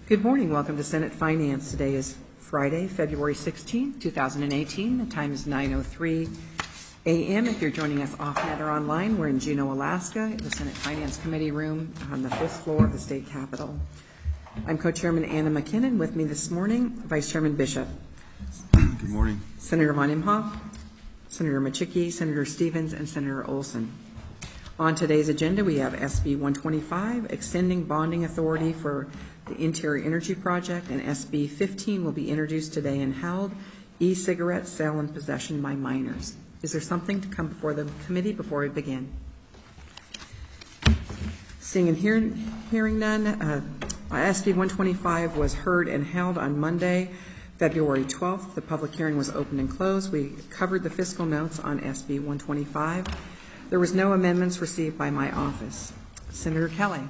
Good morning. Welcome to Senate Finance. Today is Friday, February 16, 2018. The time is 9:03 a.m. If you're joining us off-net or online, we're in Juneau, Alaska, the Senate Finance Committee room on the 5th floor of the State Capitol. I'm Co-Chairman Anna McKinnon. With me this morning, Vice Chairman Bishop. Good morning. Senator Von Imhoff, Senator Machicki, Senator Stevens, and Senator Olson. On today's agenda, we have SB 125, extending bonding authority for the Interior Energy Project, and SB 15 will be introduced today and held, e-cigarette sale and possession by minors. Is there something to come before the committee before we begin? Seeing and hearing none, SB 125 was heard and held on Monday, February 12th. The public hearing was opened and closed. We covered the fiscal notes on SB 125. There was no amendments received by my office. Senator Kelly.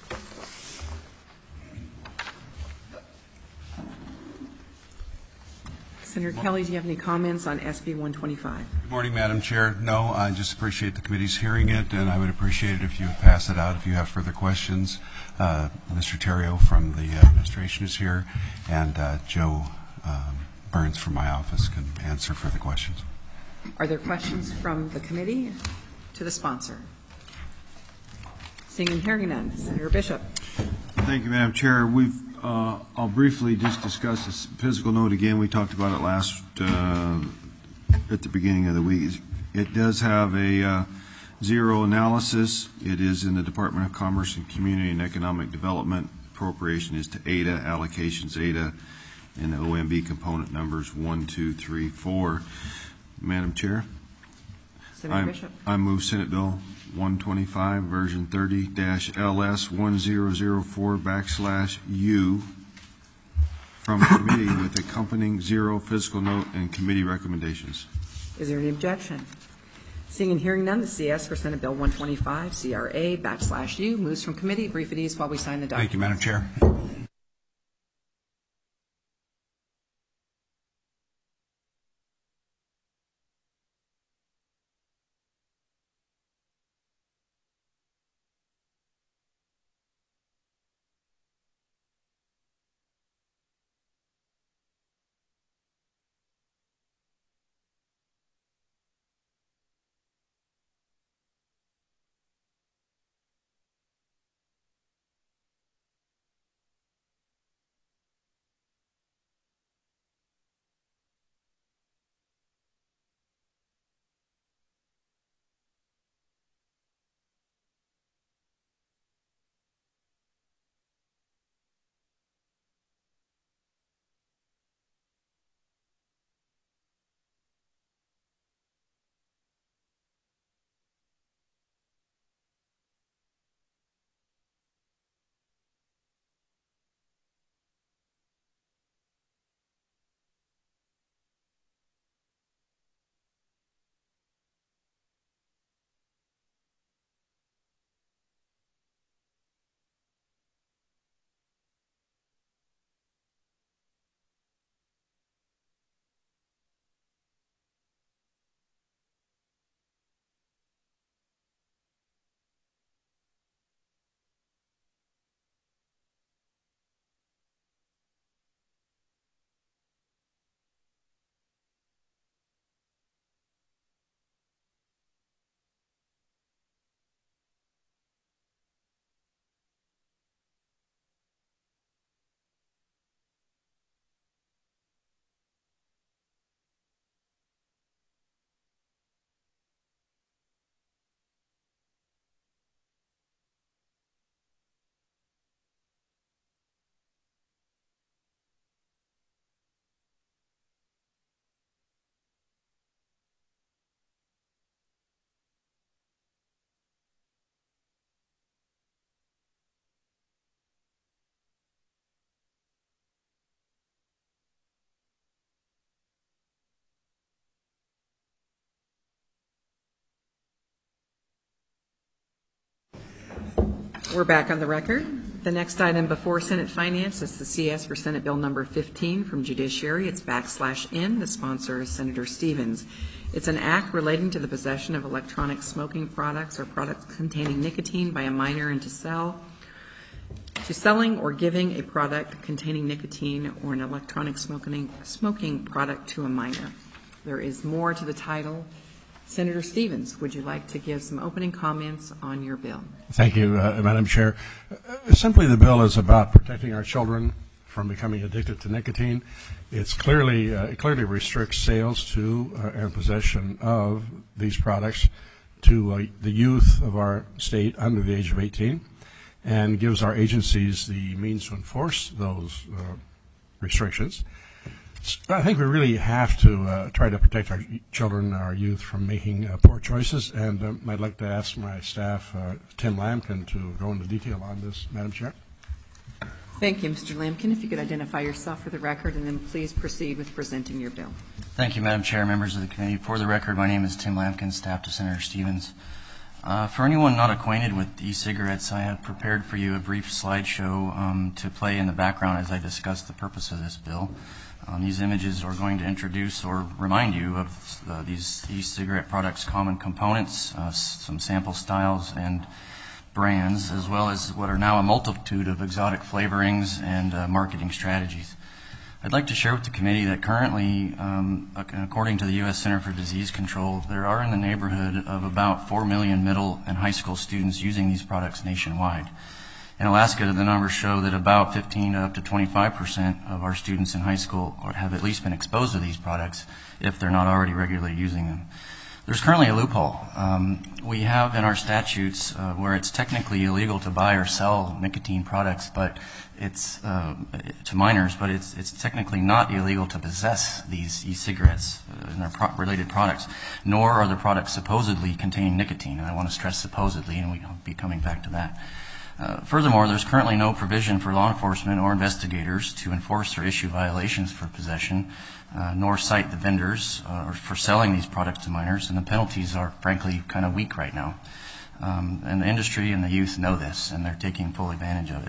Senator Kelly, do you have any comments on SB 125? Good morning, Madam Chair. No, I just appreciate the committee's hearing it, and I would appreciate it if you would pass it out if you have further questions. Mr. Terrio from the administration is here, and Joe Burns from my office can answer further questions. Are there questions from the committee to the sponsor? Seeing and hearing none. Senator Bishop. Thank you, Madam Chair. I'll briefly just discuss this physical note again. We talked about it last at the beginning of the week. It does have a zero analysis. It is in the Department of Commerce and Community and Economic Development. Appropriation is to ADA, allocations ADA, and the OMB component numbers 1, 2, 3, 4. Madam Chair, I move Senate Bill 125, version 30-LS1004/U from committee with accompanying zero fiscal note and committee recommendations. Is there any objection? Seeing and hearing none, the CS for Senate Bill 125, CRA/U, moves from committee. Brief at ease while we sign the document. Thank you, Madam Chair. We're back on the record. The next item before Senate Finance is the CS for Senate Bill number 15 from Judiciary. It's /N. The sponsor is Senator Stevens. It's an act relating to the possession of electronic smoking products or products containing nicotine by a minor and to sell to selling or giving a product containing nicotine or an electronic smoking product to a minor. There is more to the title. Senator Stevens, would you like to give some opening comments on your bill? Thank you, Madam Chair. Simply, the bill is about protecting our children from becoming addicted to nicotine. It clearly restricts sales to and possession of these products to the youth of our state under the age of 18, and gives our agencies the means to enforce those restrictions. I think we really have to try to protect our children, our youth, from making poor choices, and I'd like to ask my staff, Tim Lamkin, to go into detail on this, Madam Chair. Thank you, Mr. Lamkin. If you could identify yourself for the record, and then please proceed with presenting your bill. Thank you, Madam Chair, members of the committee. For the record, my name is Tim Lamkin, staff to Senator Stevens. For anyone not acquainted with e-cigarettes, I have prepared for you a brief slideshow to play in the background as I discuss the purpose of this bill. These images are going to introduce or remind you of these e-cigarette products' common components, some sample styles and brands, as well as what are now a multitude of exotic flavorings and marketing strategies. I'd like to share with the committee that currently, according to the U.S. Center for Disease Control, there are in the neighborhood of about 4 million middle and high school students using these products nationwide. In Alaska, the numbers show that about 15 to up to 25% of our students in high school have at least been exposed to these products if they're not already regularly using them. There's currently a loophole. We have in our statutes where it's technically illegal to buy or sell nicotine products, but it's to minors, but it's technically not illegal to possess these e-cigarettes and their related products, nor are the products supposedly containing nicotine. And I want to stress supposedly, and we'll be coming back to that. Furthermore, there's currently no provision for law enforcement or investigators to enforce or issue violations for possession, nor cite the vendors for selling these products to minors, and the penalties are frankly kind of weak right now. And the industry and the youth know this, and they're taking full advantage of it.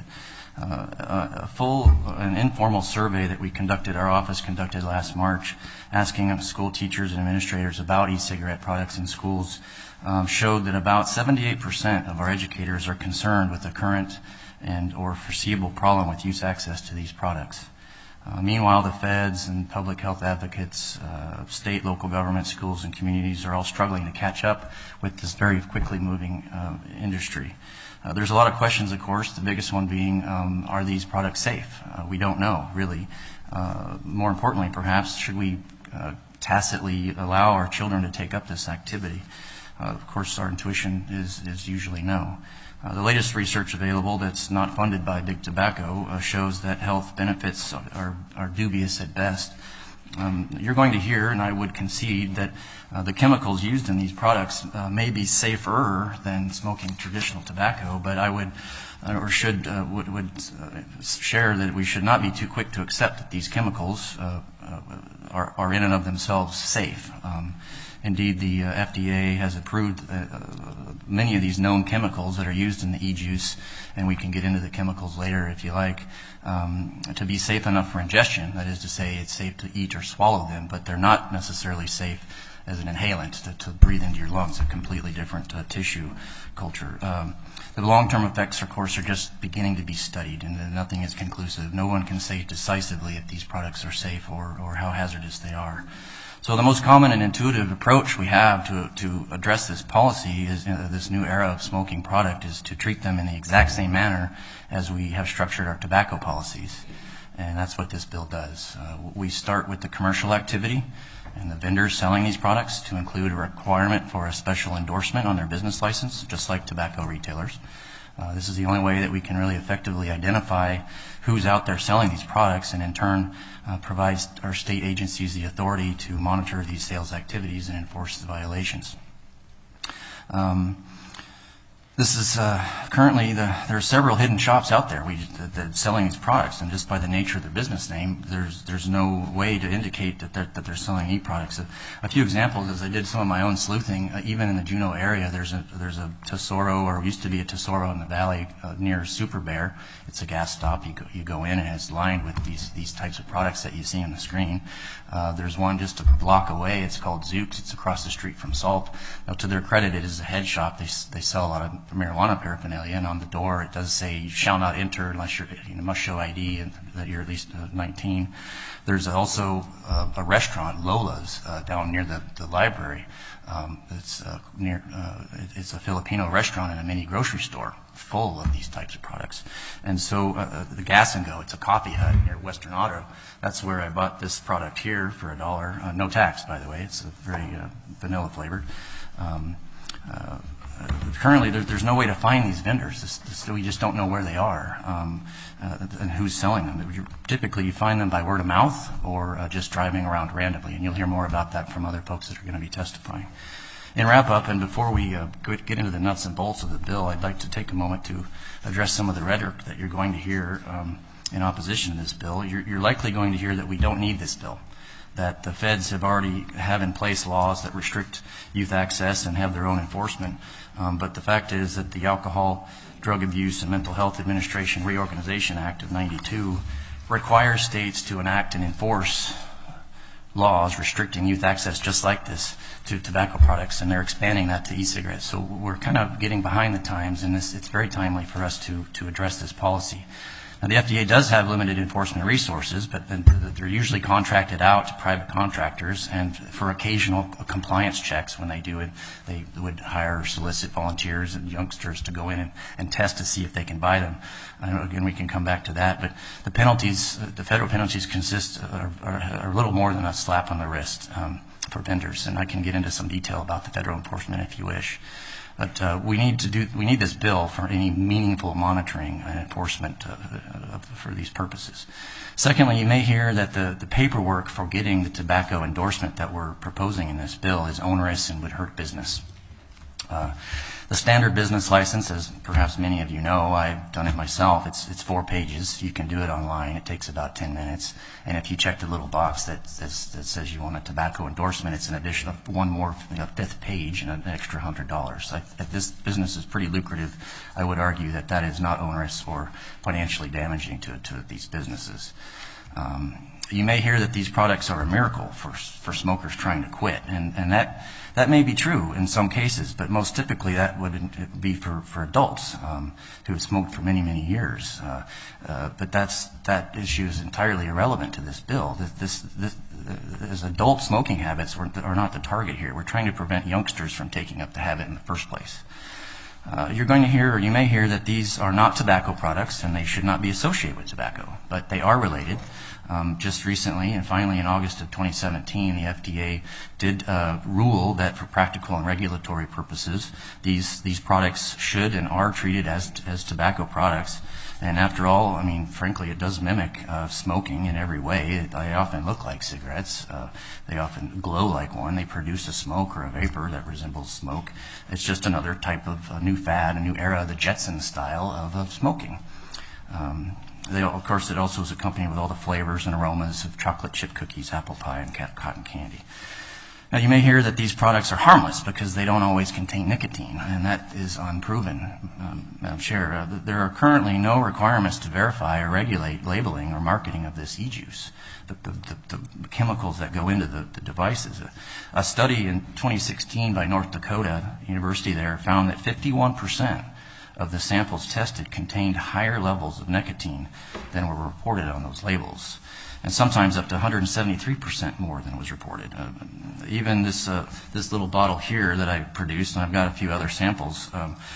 An informal survey that our office conducted last March, asking school teachers and administrators about e-cigarette products in schools, showed that about 78% of our educators are concerned with the current and or foreseeable problem with youth access to these products. Meanwhile, the feds and public health advocates, state, local government, schools, and communities are all struggling to catch up with this very quickly moving industry. There's a lot of questions, of course, the biggest one being, are these products safe? We don't know, really. More importantly, perhaps, should we tacitly allow our children to take up this activity? Of course, our intuition is usually no. The latest research available that's not funded by Big Tobacco shows that health benefits are dubious at best. You're going to hear, and I would concede, that the chemicals used in these products may be safer than smoking traditional tobacco, but I would share that we should not be too quick to accept that these chemicals are in and of themselves safe. Indeed, the FDA has approved many of these known chemicals that are used in the e-juice, and we can get into the chemicals later if you like, to be safe enough for ingestion. That is to say, it's safe to eat or swallow them, but they're not necessarily safe as an inhalant to breathe into your lungs, a completely different tissue culture. The long-term effects, of course, are just beginning to be studied, and nothing is conclusive. No one can say decisively if these products are safe or how hazardous they are. So the most common and intuitive approach we have to address this policy is this new era of smoking product is to treat them in the exact same manner as we have structured our tobacco policies. And that's what this bill does. We start with the commercial activity and the vendors selling these products to include a requirement for a special endorsement on their business license, just like tobacco retailers. This is the only way that we can really effectively identify who's out there selling these products, and in turn provides our state agencies the authority to monitor these sales activities and enforce the violations. This is currently, there are several hidden shops out there that are selling these products, and just by the nature of their business name, there's no way to indicate that they're selling e-products. A few examples, as I did some of my own sleuthing, even in the Juneau area, there's a Tesoro, or used to be a Tesoro in the valley near Super Bear. It's a gas stop. You go in, and it's lined with these types of products that you see on the screen. There's one just a block away. It's called Zooks. It's across the street from Salt. Now, to their credit, it is a head shop. They sell a lot of marijuana paraphernalia, and on the door it does say you shall not enter unless you must show ID and that you're at least 19. There's also a restaurant, Lola's, down near the library. It's a Filipino restaurant and a mini grocery store full of these types of products. And so the Gas and Go, it's a coffee hut near Western Auto. That's where I bought this product here for $1. No tax, by the way. It's a very vanilla flavored. Currently, there's no way to find these vendors. We just don't know where they are and who's selling them. Typically, you find them by word of mouth or just driving around randomly, and you'll hear more about that from other folks that are going to be testifying. In wrap-up, and before we get into the nuts and bolts of the bill, I'd like to take a moment to address some of the rhetoric that you're going to hear in opposition to this bill. You're likely going to hear that we don't need this bill, that the feds already have in place laws that restrict youth access and have their own enforcement. But the fact is that the Alcohol, Drug Abuse, and Mental Health Administration Reorganization Act of '92 requires states to enact and enforce laws restricting youth access just like this to tobacco products, and they're expanding that to e-cigarettes. So we're kind of getting behind the times, and it's very timely for us to address this policy. Now, the FDA does have limited enforcement resources, but they're usually contracted out to private contractors, and for occasional compliance checks when they do it, they would hire or solicit volunteers and youngsters to go in and test to see if they can buy them. Again, we can come back to that, but the penalties, the federal penalties are a little more than a slap on the wrist for vendors, and I can get into some detail about the federal enforcement if you wish. But we need this bill for any meaningful monitoring and enforcement for these purposes. Secondly, you may hear that the paperwork for getting the tobacco endorsement that we're proposing in this bill is onerous and would hurt business. The standard business license, as perhaps many of you know, I've done it myself. It's 4 pages. You can do it online. It takes about 10 minutes. And if you check the little box that says you want a tobacco endorsement, it's an additional one more, 5th page and an extra $100. If this business is pretty lucrative, I would argue that is not onerous or financially damaging to these businesses. You may hear that these products are a miracle for smokers trying to quit, and that may be true in some cases, but most typically that would be for adults who have smoked for many, many years. But that issue is entirely irrelevant to this bill. As adult smoking habits are not the target here. We're trying to prevent youngsters from taking up the habit in the first place. You're going to hear, or you may hear, that these are not tobacco products and they should not be associated with tobacco, but they are related. Just recently, and finally in August of 2017, the FDA did rule that for practical and regulatory purposes, these products should and are treated as tobacco products. And after all, I mean, frankly, it does mimic smoking in every way. They often look like cigarettes. They often glow like one. They produce a smoke or a vapor that resembles smoke. It's just another type of new fad, a new era, the Jetson style of smoking. Of course, it also is accompanied with all the flavors and aromas of chocolate chip cookies, apple pie, and cotton candy. Now, you may hear that these products are harmless because they don't always contain nicotine, and that is unproven, Madam Chair. There are currently no requirements to verify or regulate labeling or marketing of this e-juice, the chemicals that go into the devices. A study in 2016 by North Dakota University there found that 51% of the samples tested contained higher levels of nicotine than were reported on those labels, and sometimes up to 173% more than was reported. Even this little bottle here that I produced, and I've got a few other samples,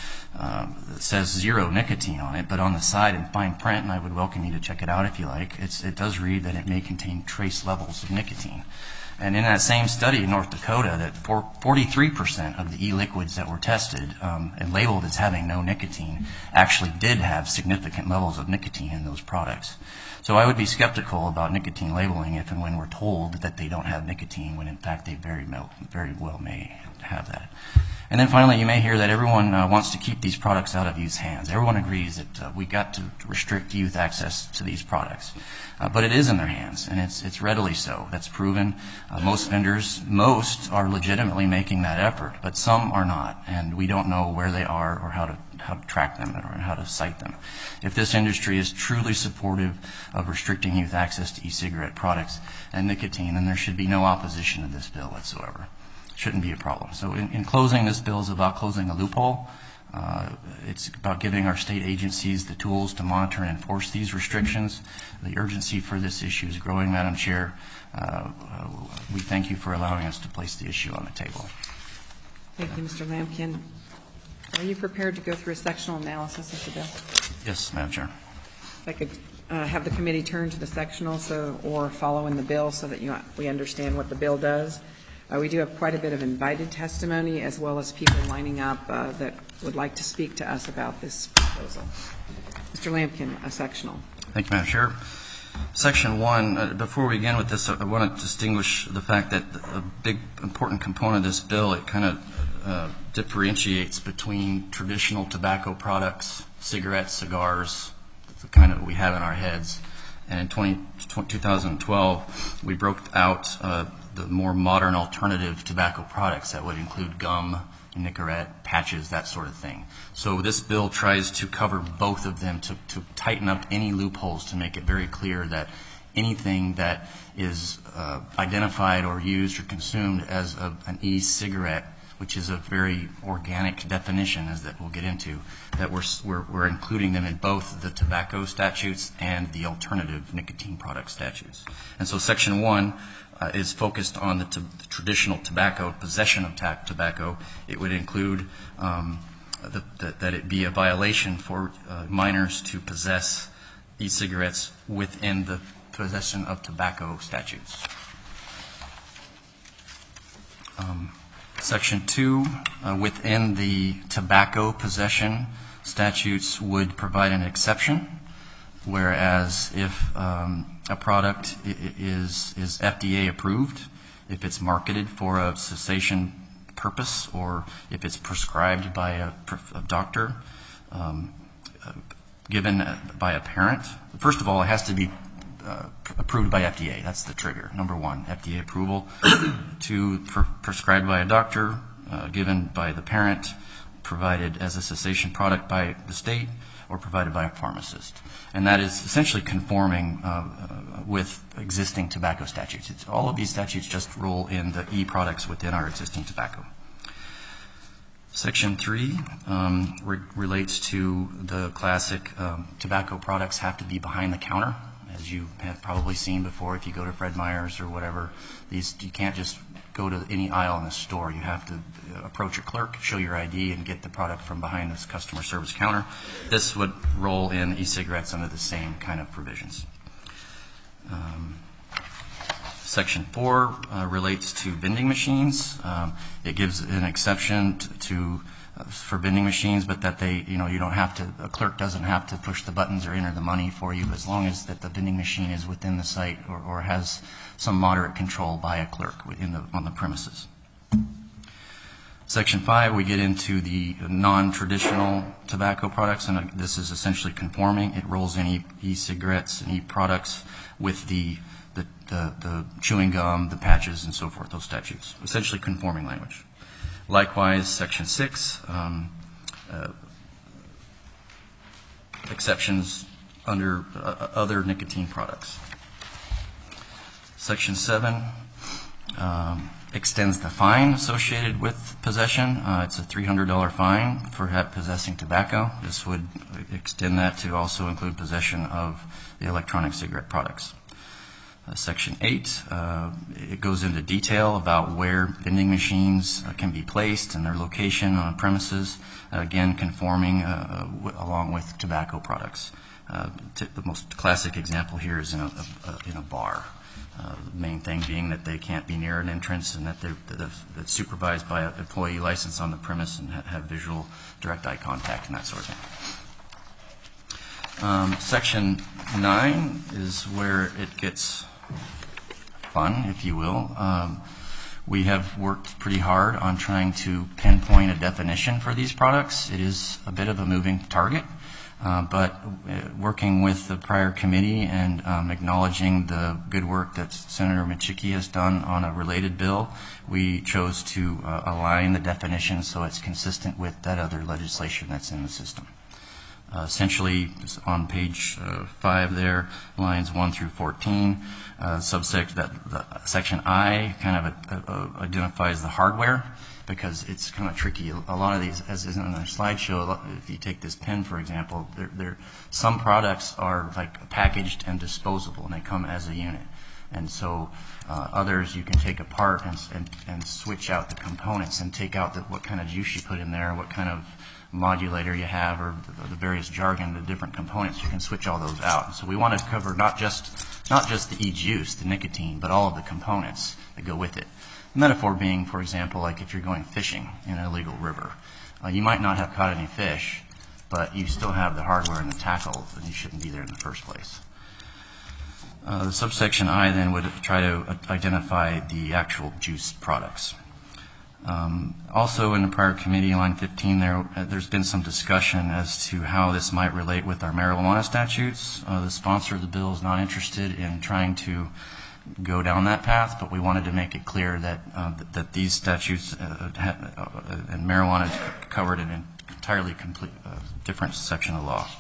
it says 0 nicotine on it, but on the side in fine print, and I would welcome you to check it out if you like, it does read that it may contain trace levels of nicotine. And in that same study in North Dakota, that 43% of the e-liquids that were tested and labeled as having no nicotine actually did have significant levels of nicotine in those products. So I would be skeptical about nicotine labeling if and when we're told that they don't have nicotine, when in fact they very well may have that. And then finally, you may hear that everyone wants to keep these products out of youth's hands. Everyone agrees that we got to restrict youth access to these products. But it is in their hands, and it's readily so. That's proven. Most vendors, are legitimately making that effort, but some are not, and we don't know where they are or how to track them or how to cite them. If this industry is truly supportive of restricting youth access to e-cigarette products and nicotine, then there should be no opposition to this bill whatsoever. Shouldn't be a problem. So in closing, this bill is about closing a loophole It's about giving our state agencies the tools to monitor and enforce these restrictions. The urgency for this issue is growing, Madam Chair. We thank you for allowing us to place the issue on the table. Thank you, Mr. Lampkin. Are you prepared to go through a sectional analysis of the bill? Yes, Madam Chair. If I could have the committee turn to the sectional or follow in the bill so that we understand what the bill does. We do have quite a bit of invited testimony as well as people lining up that would like to speak to us about this proposal. Mr. Lampkin, a sectional. Thank you, Madam Chair. Section 1, before we begin with this, I want to distinguish the fact that a big important component of this bill, it kind of differentiates between traditional tobacco products, cigarettes, cigars, the kind of we have in our heads. And in 2012, we broke out the more modern alternative tobacco products that would include gum, Nicorette, patches, that sort of thing. So this bill tries to cover both of them to tighten up any loopholes to make it very clear that anything that is identified or used or consumed as an e-cigarette, which is a very organic definition, as that we'll get into, that we're including them in both the tobacco statutes and the alternative nicotine product statutes. And so Section 1 is focused on the traditional tobacco, possession of tobacco. It would include that it be a violation for minors to possess e-cigarettes within the possession of tobacco statutes. Section 2, within the tobacco possession statutes, would provide an exception, whereas if a product is FDA approved, if it's marketed for a cessation purpose, or if it's prescribed by a doctor, given by a parent. First of all, it has to be approved by FDA. That's the trigger. Number one, FDA approval. 2, prescribed by a doctor, given by the parent, provided as a cessation product by the state, or provided by a pharmacist. And that is essentially conforming with existing tobacco statutes. All of these statutes just roll in the e-products within our existing tobacco. Section 3 relates to the classic tobacco products have to be behind the counter. As you have probably seen before, if you go to Fred Meyer's or whatever, you can't just go to any aisle in the store. You have to approach a clerk, show your ID, and get the product from behind this customer service counter. This would roll in e-cigarettes under the same kind of provisions. Section 4 relates to vending machines. It gives an exception for vending machines, but that you don't have to, a clerk doesn't have to push the buttons or enter the money for you, as long as that the vending machine is within the site or has some moderate control by a clerk on the premises. Section 5, we get into the non-traditional tobacco products, and this is essentially conforming. It rolls in e-cigarettes and e-products with the chewing gum, the patches, and so forth, those statutes. Essentially conforming language. Likewise, Section 6, exceptions under other nicotine products. Section 7 extends the fine associated with possession. It's a $300 fine for possessing tobacco. This would extend that to also include possession of the electronic cigarette products. Section 8, it goes into detail about where vending machines can be placed and their location on premises, again conforming along with tobacco products. The most classic example here is in a bar. The main thing being that they can't be near an entrance and that they're supervised by an employee licensed on the premise and have visual direct eye contact and that sort of thing. Section 9 is where it gets fun, if you will. We have worked pretty hard on trying to pinpoint a definition for these products. It is a bit of a moving target, but working with the prior committee and acknowledging the good work that Senator Michicki has done on a related bill, we chose to align the definition so it's consistent with that other legislation that's in the system. Essentially, on page 5 there, lines 1 through 14, section I kind of identifies the hardware, because it's kind of tricky. A lot of these, as is in our slideshow, if you take this pen, for example, some products are like packaged and disposable, and they come as a unit. And so others you can take apart and switch out the components and take out what kind of juice you put in there, what kind of modulator you have, or the various jargon, the different components. You can switch all those out. So we want to cover not just the e-juice, the nicotine, but all of the components that go with it. The metaphor being, for example, like if you're going fishing in an illegal river. You might not have caught any fish, but you still have the hardware and the tackle, and you shouldn't be there in the first place. The subsection I then would try to identify the actual juice products. Also in the prior committee, line 15, there's been some discussion as to how this might relate with our marijuana statutes. The sponsor of the bill is not interested in trying to go down that path, but we wanted to make it clear that these statutes and marijuana is covered in an entirely different section of law.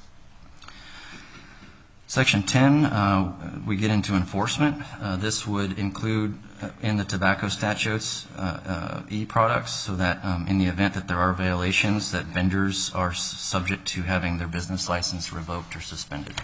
Section 10, we get into enforcement. This would include in the tobacco statutes e-products, so that in the event that there are violations, that vendors are subject to having their business license revoked or suspended.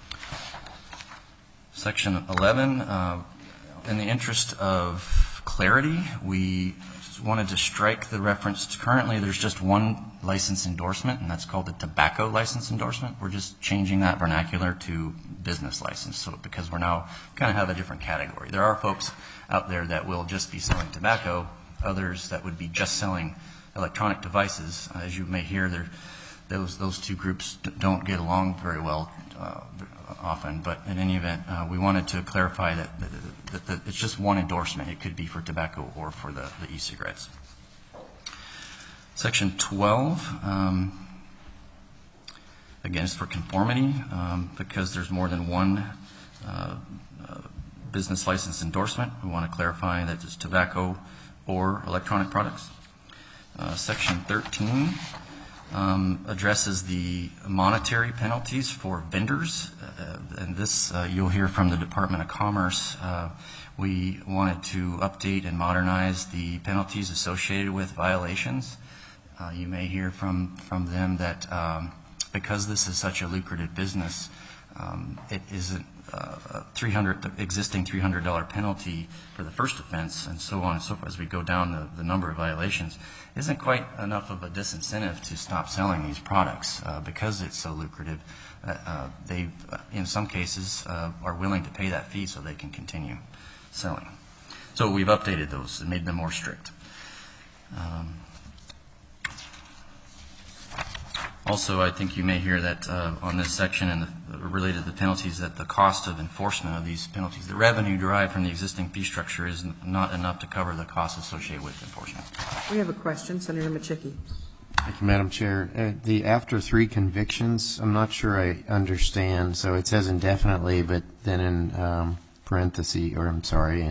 Section 11, in the interest of clarity, we wanted to strike the reference to currently there's just one license endorsement, and that's called the tobacco license endorsement. We're just changing that vernacular to business license, so because we're now kind of have a different category. There are folks out there that will just be selling tobacco, others that would be just selling electronic devices. As you may hear, those two groups don't get along very well often, but in any event, we wanted to clarify that it's just one endorsement. It could be for tobacco or for the e-cigarettes. Section 12, again, is for conformity, because there's more than one business license endorsement. We want to clarify that it's tobacco or electronic products. Section 13 addresses the monetary penalties for vendors, and this you'll hear from the Department of Commerce. We wanted to update and modernize the penalties associated with violations. You may hear from them that because this is such a lucrative business, it isn't the existing $300 penalty for the first offense, and so on and so forth as we go down the number of violations, isn't quite enough of a disincentive to stop selling these products because it's so lucrative. They, in some cases, are willing to pay that fee so they can continue selling. So we've updated those and made them more strict. Also, I think you may hear that on this section and related to the penalties, that the cost of enforcement of these penalties, the revenue derived from the existing fee structure is not enough to cover the costs associated with enforcement. We have a question. Senator Machicki. Thank you, Madam Chair. The after 3 convictions, I'm not sure I understand. So it says indefinitely, but then in parentheses, or I'm sorry,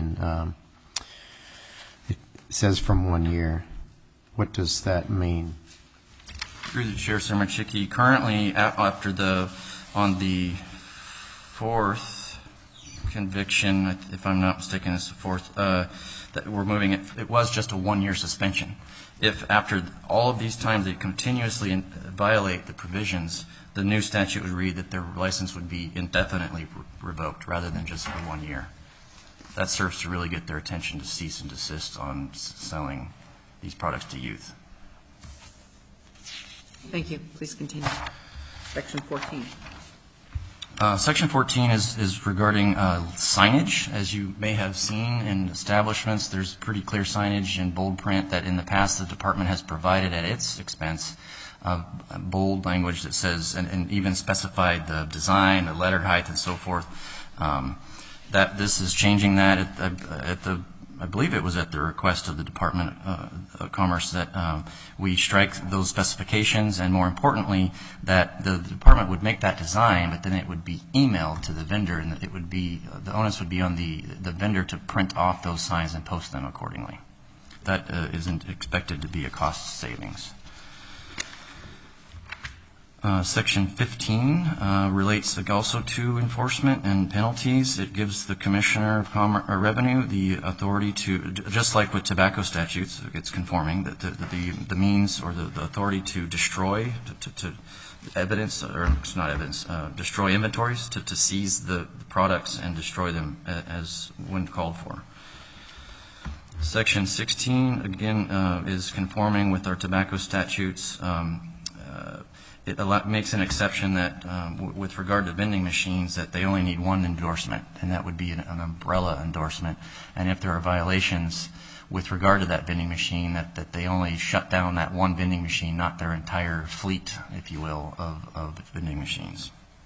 it says from 1 year. What does that mean? Through the Chair, Senator Machicki, currently on the 4th conviction, if I'm not mistaken, it's the 4th, that we're moving it. It was just a 1-year suspension. If after all of these times they continuously violate the provisions, the new statute would read that their license would be indefinitely revoked rather than just for 1 year. That serves to really get their attention to cease and desist on selling these products to youth. Thank you. Please continue. Section 14. Section 14 is regarding signage. As you may have seen in establishments, there's pretty clear signage in bold print that in the past the department has provided at its expense, bold language that says, and even specified the design, the letter height, and so forth. That this is changing that at the I believe it was at the request of the Department of Commerce that we strike those specifications, and more importantly, that the department would make that design, but then it would be emailed to the vendor, and it would be the onus would be on the vendor to print off those signs and post them accordingly. That isn't expected to be a cost savings. Section 15 relates also to enforcement and penalties. It gives the Commissioner of Revenue the authority to, just like with tobacco statutes, it's conforming, the means or the authority to destroy, to evidence, or it's not evidence, destroy inventories, to seize the products and destroy them as when called for. Section 16, again, is conforming with our tobacco statutes. It makes an exception that with regard to vending machines that they only need one endorsement, and that would be an umbrella endorsement. And if there are violations with regard to that vending machine, that they only shut down that one vending machine, not their entire fleet, if you will, of vending machines.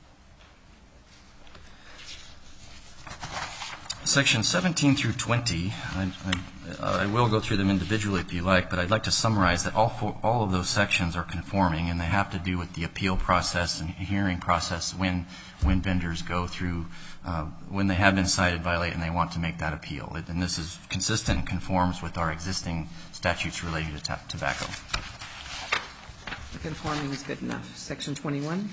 Section 17 through 20, I will go through them individually if you like, but I'd like to summarize that all of those sections are conforming, and they have to do with the appeal process and hearing process when vendors go through, when they have been cited, violate, and they want to make that appeal. And this is consistent and conforms with our existing statutes relating to tobacco. The conforming is good enough. Section 21.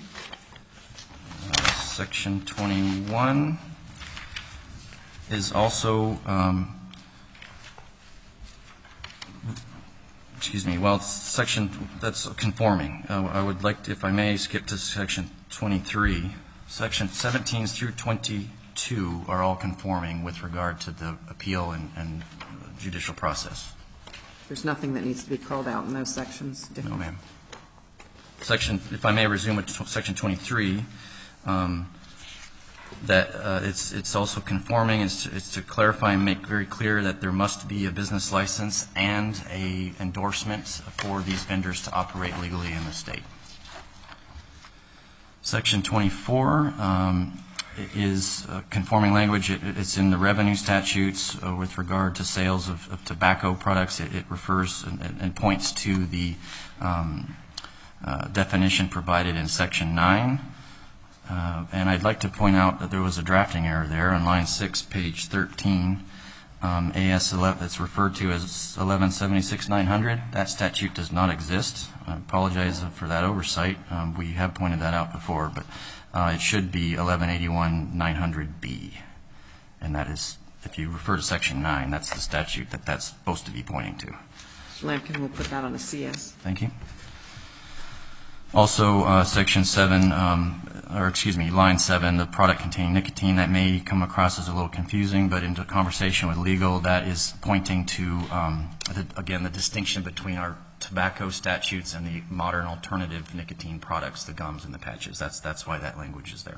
Section 21 is also, section that's conforming. I would like to, if I may, skip to section 23. Section 17 through 22 are all conforming with regard to the appeal and judicial process. There's nothing that needs to be called out in those sections. No, ma'am. Section, if I may resume with section 23, that it's also conforming. It's to clarify and make very clear that there must be a business license and a endorsement for these vendors to operate legally in the state. Section 24 is conforming language. It's in the revenue statutes with regard to sales of tobacco products. It refers and points to the definition provided in section 9. And I'd like to point out that there was a drafting error there on line 6, page 13. AS 11, it's referred to as 1176-900. That statute does not exist. I apologize for that oversight. We have pointed that out before, but it should be 1181-900B. And that is, if you refer to section 9, that's the statute that's supposed to be pointing to. Lampkin will put that on a CS. Thank you. Also, section 7, line 7, the product containing nicotine, that may come across as a little confusing, but into conversation with legal, that is pointing to, again, the distinction between our tobacco statutes and the modern alternative nicotine products, the gums and the patches. That's why that language is there.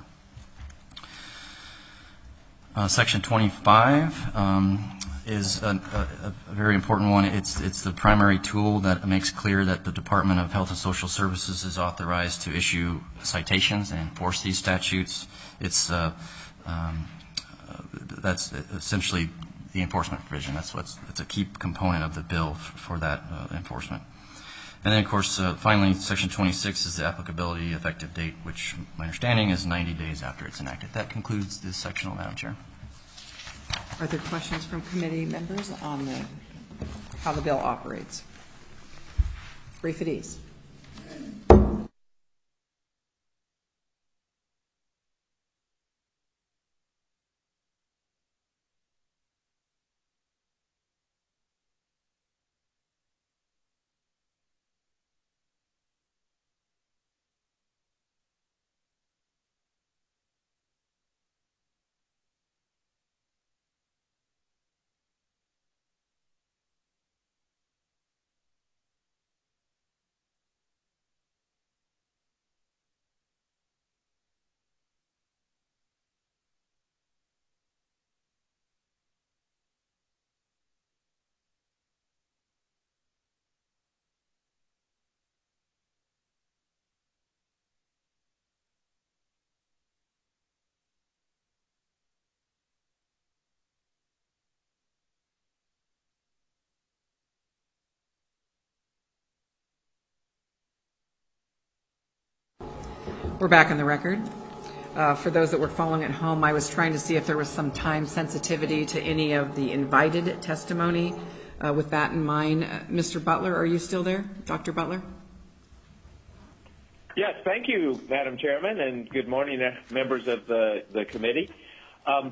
Section 25 is a very important one. It's the primary tool that makes clear that the Department of Health and Social Services is authorized to issue citations and enforce these statutes. It's that's essentially the enforcement provision. It's a key component of the bill for that enforcement. And then, of course, finally, Section 26 is the applicability effective date, which my understanding is 90 days after it's enacted. That concludes this sectional, Madam Chair. Are there questions from committee members on how the bill operates? Brief at ease. We're back on the record. For those that were following at home, I was trying to see if there was some time sensitivity to any of the invited testimony. With that in mind, Mr. Butler, are you still there? Dr. Butler? Yes, thank you, Madam Chairman, and good morning, members of the committee. I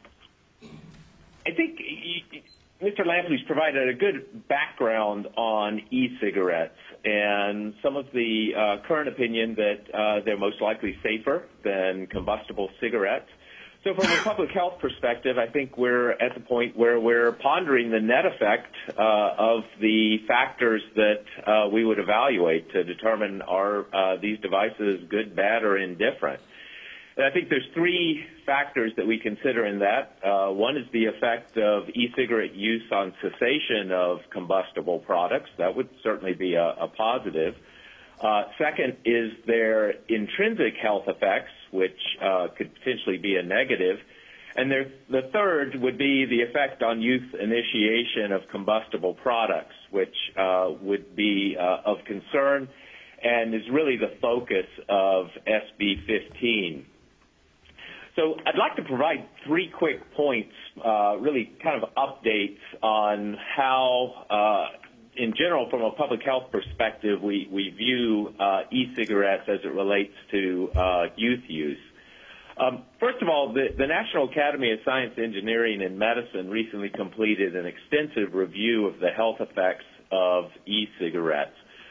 think Mr. Lampley's provided a good background on e-cigarettes and some of the current opinion that they're most likely safer than combustible cigarettes. So from a public health perspective, I think we're at the point where we're pondering the net effect of the factors that we would evaluate to determine are these devices good, bad, or indifferent. And I think there's three factors that we consider in that. One is the effect of e-cigarette use on cessation of combustible products. That would certainly be a positive. Second is their intrinsic health effects, which could potentially be a negative. And the third would be the effect on youth initiation of combustible products, which would be of concern and is really the focus of SB 15. So I'd like to provide 3 quick points, really kind of updates on how, in general, from a public health perspective, we view e-cigarettes as it relates to youth use. First of all, the National Academy of Science, Engineering, and Medicine recently completed an extensive review of the health effects of e-cigarettes.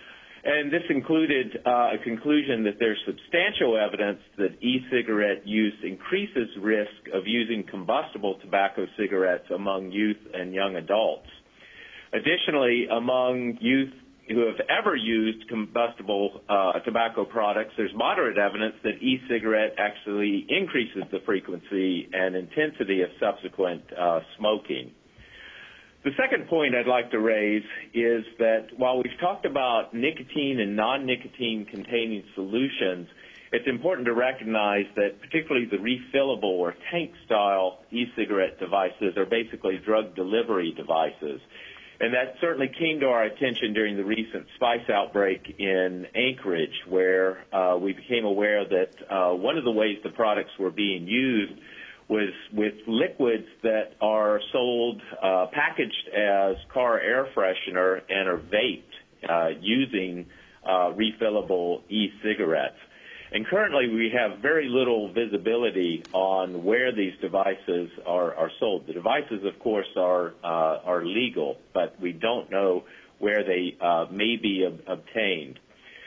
And this included a conclusion that there's substantial evidence that e-cigarette use increases risk of using combustible tobacco cigarettes among youth and young adults. Additionally, among youth who have ever used combustible tobacco products, there's moderate evidence that e-cigarette actually increases the frequency and intensity of subsequent smoking. The second point I'd like to raise is that while we've talked about nicotine and non-nicotine containing solutions, it's important to recognize that particularly the refillable or tank-style e-cigarette devices are basically drug delivery devices. And that certainly came to our attention during the recent spice outbreak in Anchorage, where we became aware that one of the ways the products were being used was with liquids that are sold packaged as car air freshener and are vaped using refillable e-cigarettes. And currently we have very little visibility on where these devices are sold. The devices, of course, are legal, but we don't know where they may be obtained.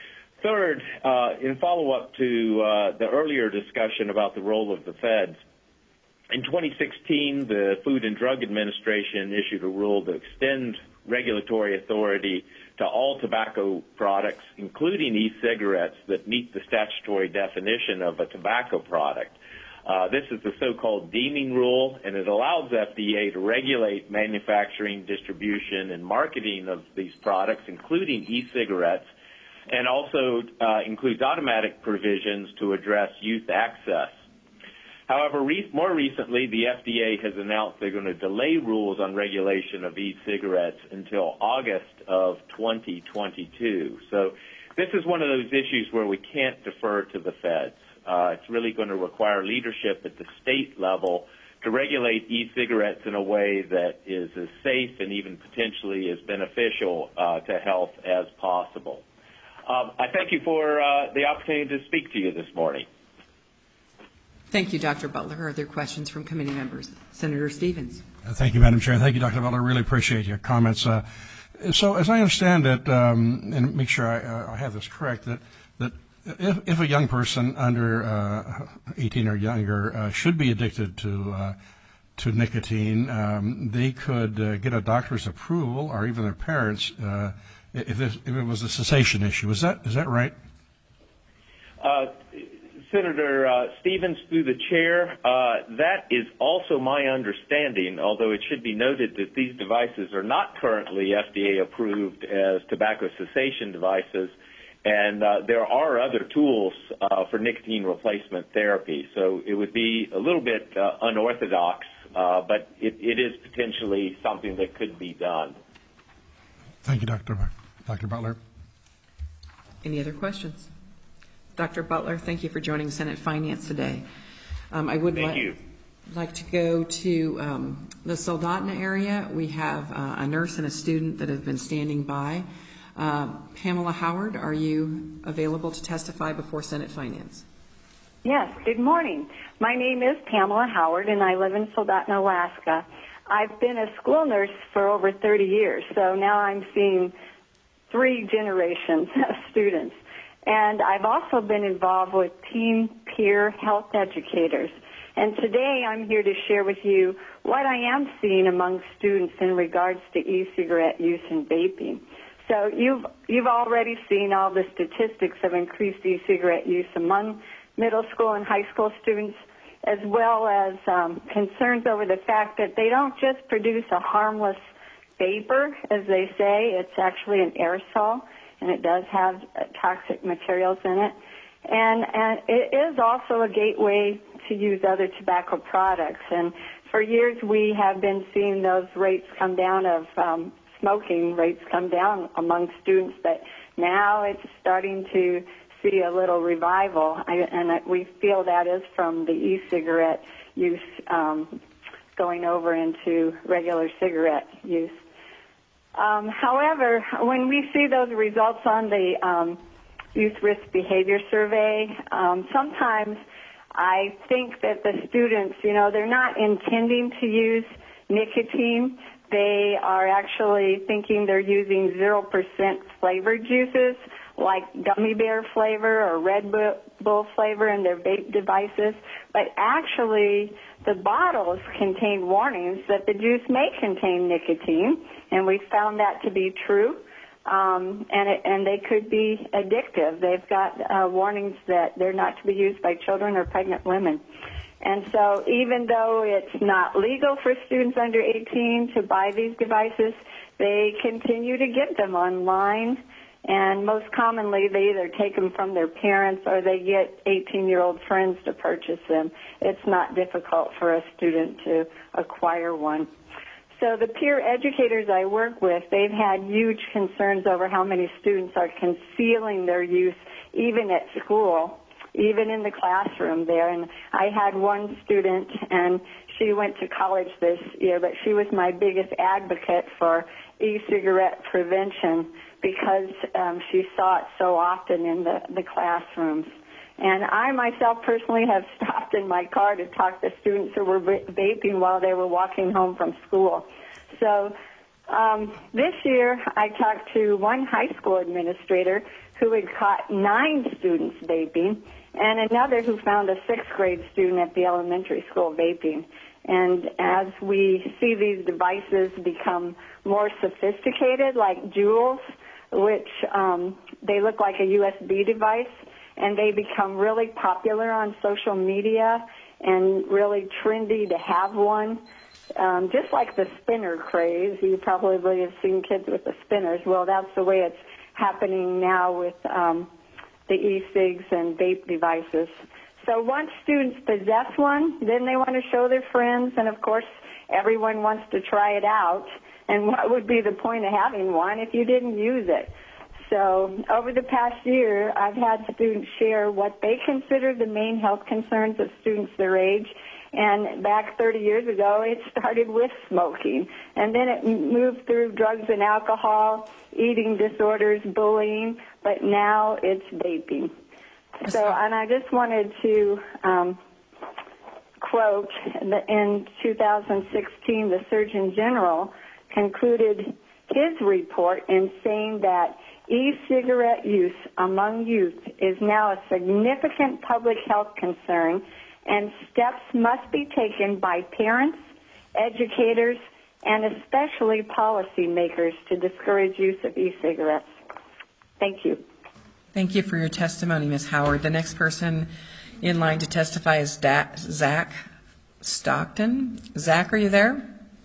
Third, in follow-up to the earlier discussion about the role of the feds, in 2016, the Food and Drug Administration issued a rule to extend regulatory authority to all tobacco products, including e-cigarettes, that meet the statutory definition of a tobacco product. This is the so-called deeming rule, and it allows FDA to regulate manufacturing, distribution, and marketing of these products, including e-cigarettes, and also includes automatic provisions to address youth access. However, more recently, the FDA has announced they're going to delay rules on regulation of e-cigarettes until August of 2022. So this is one of those issues where we can't defer to the feds. It's really going to require leadership at the state level to regulate e-cigarettes in a way that is as safe and even potentially as beneficial to health as possible. I thank you for the opportunity to speak to you this morning. Thank you, Dr. Butler. Are there questions from committee members? Senator Stevens. Thank you, Madam Chair. Thank you, Dr. Butler. Really appreciate your comments. So as I understand it, and make sure I have this correct, that if a young person under 18 or younger should be addicted to nicotine, they could get a doctor's approval or even their parents if it was a cessation issue. Is that right? Senator Stevens, through the chair, that is also my understanding, although it should be noted that these devices are not currently FDA approved as tobacco cessation devices, and there are other tools for nicotine replacement therapy. So it would be a little bit unorthodox, but it is potentially something that could be done. Thank you, Dr. Butler. Any other questions? Dr. Butler, thank you for joining Senate Finance today. I would like to go to the Soldotna area. We have a nurse and a student that have been standing by. Pamela Howard, are you available to testify before Senate Finance? Yes, good morning. My name is Pamela Howard, and I live in Soldotna, Alaska. I've been a school nurse for over 30 years, so now I'm seeing 3 generations of students. And I've also been involved with teen peer health educators. And today I'm here to share with you what I am seeing among students in regards to e-cigarette use and vaping. So you've already seen all the statistics of increased e-cigarette use among middle school and high school students, as well as concerns over the fact that they don't just produce a harmless vapor, as they say. It's actually an aerosol, and it does have toxic materials in it. And it is also a gateway to use other tobacco products. And for years we have been seeing those rates come down of smoking rates come down among students, but now it's starting to see a little revival, and we feel that is from the e-cigarette use going over into regular cigarette use. However, when we see those results on the Youth Risk Behavior Survey, sometimes I think that the students, they're not intending to use nicotine. They are actually thinking they're using 0% flavored juices like gummy bear flavor or Red Bull flavor in their vape devices. But actually, the bottles contain warnings that the juice may contain nicotine, and we found that to be true. And they could be addictive. They've got warnings that they're not to be used by children or pregnant women. And so even though it's not legal for students under 18 to buy these devices, they continue to get them online. And most commonly, they either take them from their parents or they get 18-year-old friends to purchase them. It's not difficult for a student to acquire one. So the peer educators I work with, they've had huge concerns over how many students are concealing their use, even at school, even in the classroom there. And I had one student, and she went to college this year, but she was my biggest advocate for e-cigarette prevention because she saw it so often in the classrooms. And I myself personally have stopped in my car to talk to students who were vaping while they were walking home from school. So this year I talked to one high school administrator who had caught 9 students vaping and another who found a 6th grade student at the elementary school vaping. And as we see these devices become more sophisticated, like Juuls, which they look like a USB device, and they become really popular on social media and really trendy to have one. Just like the spinner craze, you probably have seen kids with the spinners. Well, that's the way it's happening now with the e-cigs and vape devices. So once students possess one, then they want to show their friends, and of course everyone wants to try it out. And what would be the point of having one if you didn't use it? So over the past year, I've had students share what they consider the main health concerns of students their age. And back 30 years ago, it started with smoking. And then it moved through drugs and alcohol, eating disorders, bullying, but now it's vaping. So, and I just wanted to quote, in 2016, the Surgeon General concluded his report in saying that e-cigarette use among youth is now a significant public health concern, and steps must be taken by parents, educators, and especially policymakers to discourage use of e-cigarettes. Thank you. Thank you for your testimony, Ms. Howard. The next person in line to testify is Zach Stockton. Zach, are you there?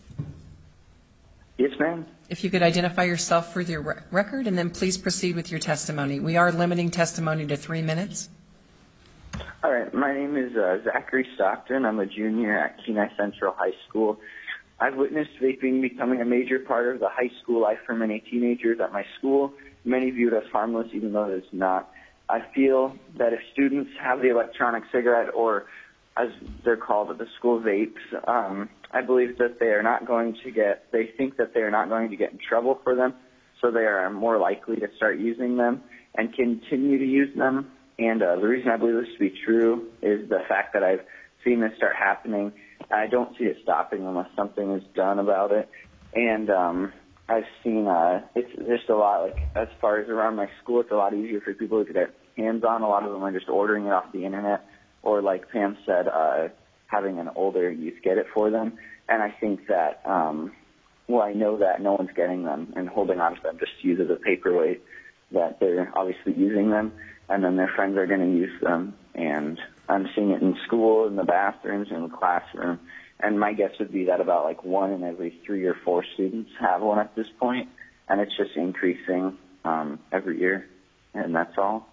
Yes, ma'am. If you could identify yourself for the record, and then please proceed with your testimony. We are limiting testimony to 3 minutes. All right. My name is Zachary Stockton. I'm a junior at Kenai Central High School. I've witnessed vaping becoming a major part of the high school life for many teenagers at my school. Many view it as harmless, even though it's not. I feel that if students have the electronic cigarette, or as they're called at the school, vapes, I believe that they think that they are not going to get in trouble for them. so they are more likely to start using them and continue to use them. And the reason I believe this to be true is the fact that I've seen this start happening. I don't see it stopping unless something is done about it. And I've seen it's just a lot, like as far as around my school, it's a lot easier for people to get their hands on. A lot of them are just ordering it off the internet, or like Pam said, having an older youth get it for them. And I think that, I know that no one's getting them and holding on to them just to use as a paperweight, that they're obviously using them, and then their friends are going to use them. And I'm seeing it in school, in the bathrooms, in the classroom. And my guess would be that about like 1 in every 3 or 4 students have one at this point, and it's just increasing every year. And that's all.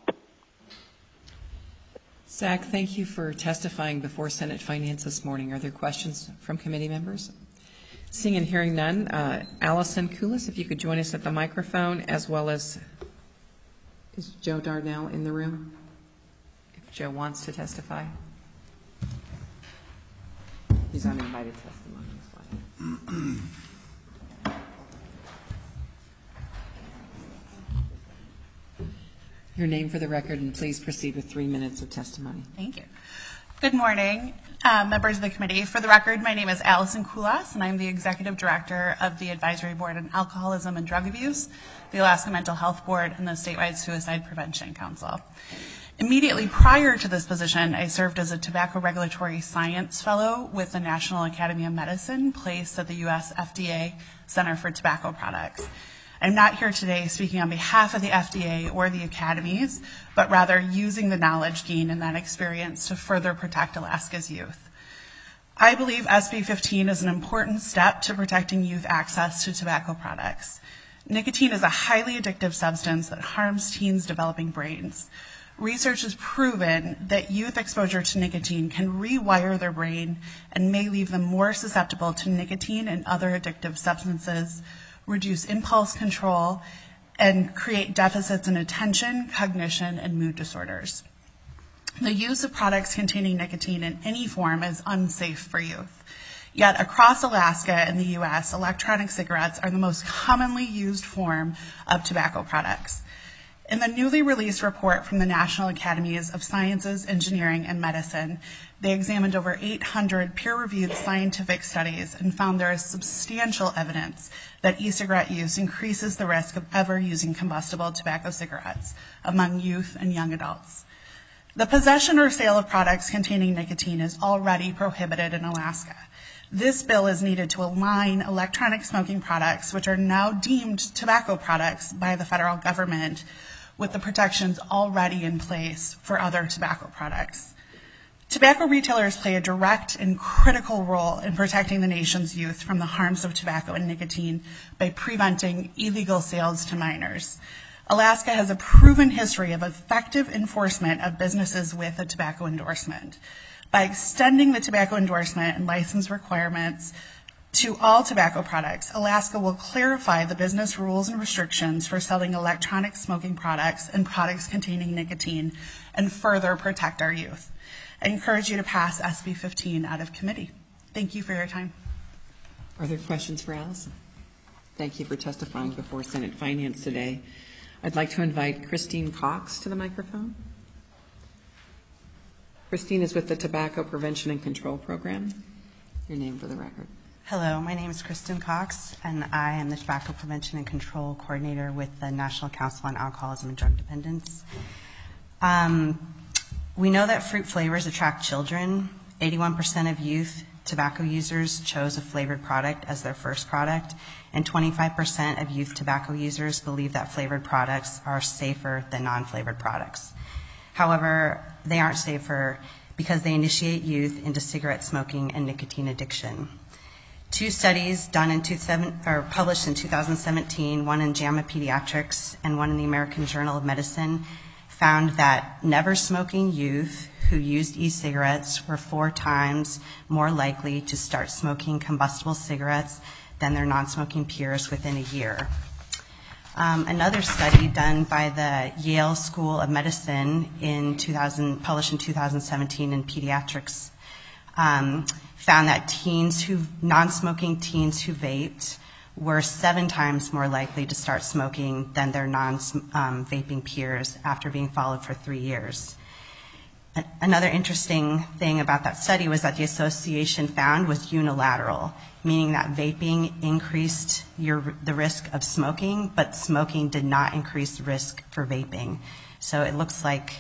Zach, thank you for testifying before Senate Finance this morning. Are there questions from committee members? Seeing and hearing none, Allison Koulis, if you could join us at the microphone, as well as, is Joe Darnell in the room? If Joe wants to testify. He's uninvited testimony. Your name for the record, and please proceed with 3 minutes of testimony. Thank you. Good morning, members of the committee. For the record, my name is Allison Koulis, and I'm the Executive Director of the Advisory Board on Alcoholism and Drug Abuse, the Alaska Mental Health Board, and the Statewide Suicide Prevention Council. Immediately prior to this position, I served as a Tobacco Regulatory Science Fellow with the National Academy of Medicine, placed at the U.S. FDA Center for Tobacco Products. I'm not here today speaking on behalf of the FDA or the academies, but rather using the knowledge gained in that experience to further protect Alaska's youth. I believe SB 15 is an important step to protecting youth access to tobacco products. Nicotine is a highly addictive substance that harms teens' developing brains. Research has proven that youth exposure to nicotine can rewire their brain and may leave them more susceptible to nicotine and other addictive substances, reduce impulse control, and create deficits in attention, cognition, and mood disorders. The use of products containing nicotine in any form is unsafe for youth. Yet across Alaska and the U.S., electronic cigarettes are the most commonly used form of tobacco products. In the newly released report from the National Academies of Sciences, Engineering, and Medicine, they examined over 800 peer-reviewed scientific studies and found there is substantial evidence that e-cigarette use increases the risk of ever using combustible tobacco cigarettes among youth and young adults. The possession or sale of products containing nicotine is already prohibited in Alaska. This bill is needed to align electronic smoking products, which are now deemed tobacco products by the federal government, with the protections already in place for other tobacco products. Tobacco retailers play a direct and critical role in protecting the nation's youth from the harms of tobacco and nicotine by preventing illegal sales to minors. Alaska has a proven history of effective enforcement of businesses with a tobacco endorsement. By extending the tobacco endorsement and license requirements to all tobacco products, Alaska will clarify the business rules and restrictions for selling electronic smoking products and products containing nicotine and further protect our youth. I encourage you to pass SB 15 out of committee. Thank you for your time. Are there questions for Allison? Thank you for testifying before Senate Finance today. I'd like to invite Christine Cox to the microphone. Christine is with the Tobacco Prevention and Control Program. Your name for the record. Hello, my name is Kristen Cox, and I am the Tobacco Prevention and Control Coordinator with the National Council on Alcoholism and Drug Dependence. We know that fruit flavors attract children. 81% of youth tobacco users chose a flavored product as their first product, and 25% of youth tobacco users believe that flavored products are safer than non-flavored products. However, they aren't safer because they initiate youth into cigarette smoking and nicotine addiction. 2 studies published in 2017, one in JAMA Pediatrics and one in the American Journal of Medicine, found that never smoking youth who used e-cigarettes were 4 times more likely to start smoking combustible cigarettes than their non-smoking peers within a year. Another study done by the Yale School of Medicine published in 2017 in Pediatrics, found that non-smoking teens who vaped were 7 times more likely to start smoking than their non-vaping peers after being followed for 3 years. Another interesting thing about that study was that the association found was unilateral, meaning that vaping increased the risk of smoking, but smoking did not increase the risk for vaping. So it looks like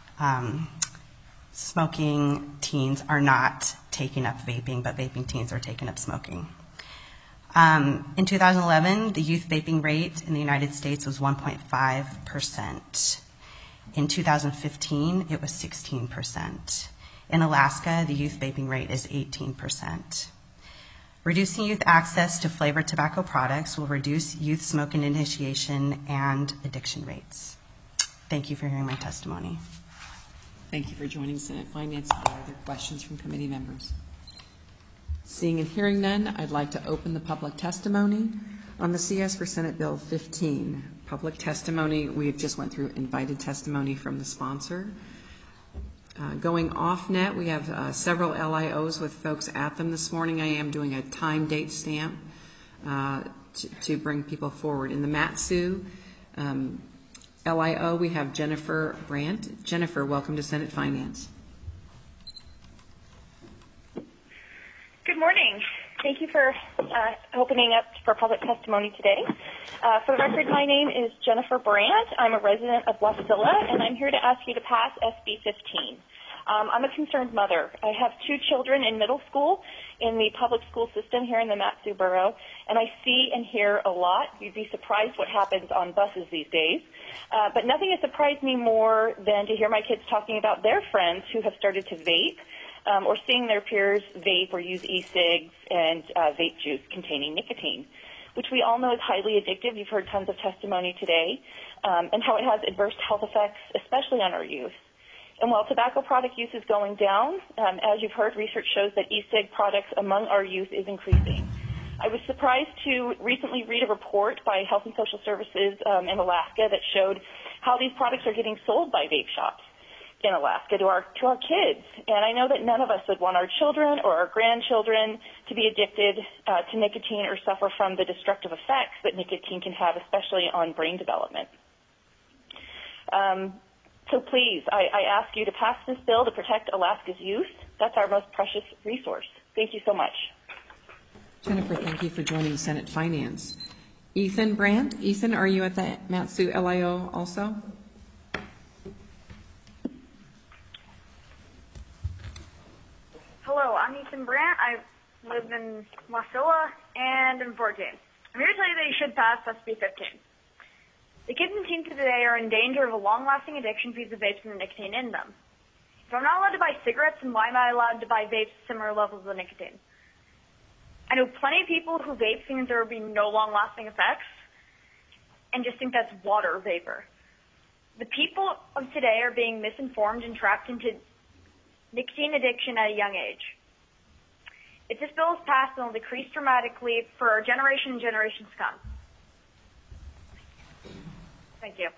smoking teens are not taking up vaping, but vaping teens are taking up smoking. In 2011, the youth vaping rate in the United States was 1.5%. In 2015, it was 16%. In Alaska, the youth vaping rate is 18%. Reducing youth access to flavored tobacco products will reduce youth smoking initiation and addiction rates. Thank you for hearing my testimony. Thank you for joining Senate Finance. Are there other questions from committee members? Seeing and hearing none, I'd like to open the public testimony on the CS for Senate Bill 15. Public testimony, we just went through invited testimony from the sponsor. Going off net, we have several LIOs with folks at them this morning. I am doing a time date stamp to bring people forward. In the Mat-Su LIO, we have Jennifer Brandt. Jennifer, welcome to Senate Finance. Good morning. Thank you for opening up for public testimony today. For the record, my name is Jennifer Brandt. I'm a resident of Wasilla, and I'm here to ask you to pass SB 15. I'm a concerned mother. I have 2 children in middle school in the public school system here in the Mat-Su borough, and I see and hear a lot. You'd be surprised what happens on buses these days. But nothing has surprised me more than to hear my kids talking about their friends who have started to vape, or seeing their peers vape or use e-cigs and vape juice containing nicotine, which we all know is highly addictive. You've heard tons of testimony today, and how it has adverse health effects, especially on our youth. And while tobacco product use is going down, as you've heard, research shows that e-cig products among our youth is increasing. I was surprised to recently read a report by Health and Social Services in Alaska that showed how these products are getting sold by vape shops in Alaska to our kids. And I know that none of us would want our children or our grandchildren to be addicted to nicotine or suffer from the destructive effects that nicotine can have, especially on brain development. So please, I ask you to pass this bill to protect Alaska's youth. That's our most precious resource. Thank you so much. Jennifer, thank you for joining Senate Finance. Ethan Brandt. Ethan, are you at the Mat-Su LIO also? Hello, I'm Ethan Brandt. I live in Wasilla and in Fort James. I'm here to tell you that you should pass SB 15. The kids and teens today are in danger of a long-lasting addiction because of vapes and the nicotine in them. If I'm not allowed to buy cigarettes, then why am I allowed to buy vapes with similar levels of nicotine? I know plenty of people who vape think there will be no long-lasting effects and just think that's water vapor. The people of today are being misinformed and trapped into nicotine addiction at a young age. If this bill is passed, it will decrease dramatically for our generation and generations to come. Thank you.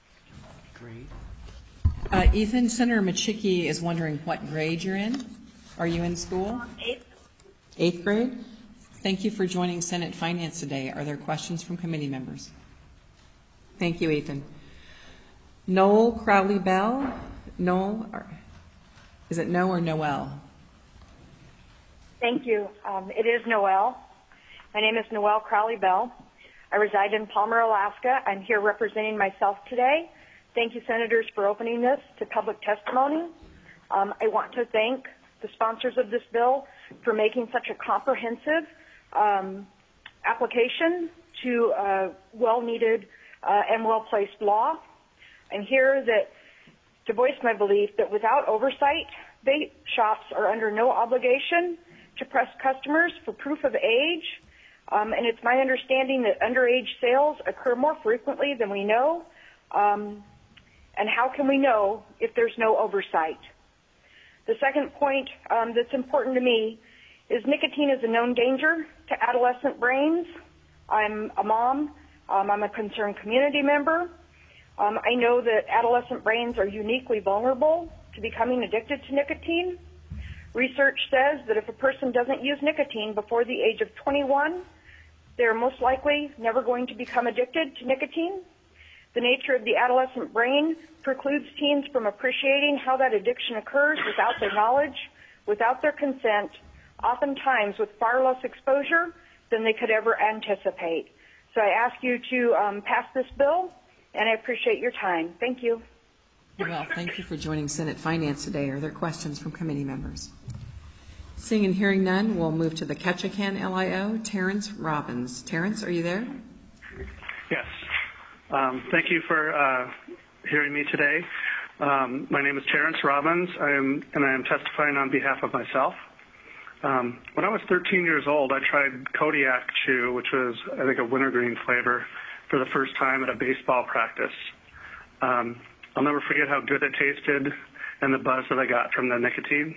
Great. Ethan, Senator Machicki is wondering what grade you're in. Are you in school? 8th. 8th grade? Thank you for joining Senate Finance today. Are there questions from committee members? Thank you, Ethan. Noel Crowley-Bell. Noel, is it No or Noel? Thank you. It is Noel. My name is Noel Crowley-Bell. I reside in Palmer, Alaska. I'm here representing myself today. Thank you, Senators, for opening this to public testimony. I want to thank the sponsors of this bill for making such a comprehensive application to a well-needed and well-placed law. I'm here to voice my belief that without oversight, vape shops are under no obligation to press customers for proof of age. And it's my understanding that underage sales occur more frequently than we know. And how can we know if there's no oversight? The second point that's important to me is nicotine is a known danger to adolescent brains. I'm a mom. I'm a concerned community member. I know that adolescent brains are uniquely vulnerable to becoming addicted to nicotine. Research says that if a person doesn't use nicotine before the age of 21, they are most likely never going to become addicted to nicotine. The nature of the adolescent brain precludes teens from appreciating how that addiction occurs without their knowledge, without their consent, oftentimes with far less exposure than they could ever anticipate. So I ask you to pass this bill, and I appreciate your time. Thank you. Well, thank you for joining Senate Finance today. Are there questions from committee members? Seeing and hearing none, we'll move to the Ketchikan LIO. Terrence Robbins. Terrence, are you there? Yes. Thank you for hearing me today. My name is Terrence Robbins, I am testifying on behalf of myself. When I was 13 years old, I tried Kodiak Chew, which was, I think, a wintergreen flavor, for the first time at a baseball practice. I'll never forget how good it tasted and the buzz that I got from the nicotine.